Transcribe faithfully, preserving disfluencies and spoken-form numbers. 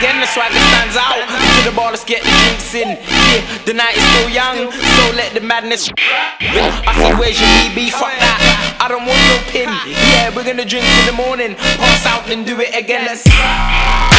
again, the swagger stands out. To the bar, let's get the drinks in. Yeah, the night is still young, so let the madness. I see where's your B B, fuck that, I don't want no pin. Yeah, we're gonna drink in the morning, pass out and do it again. Let's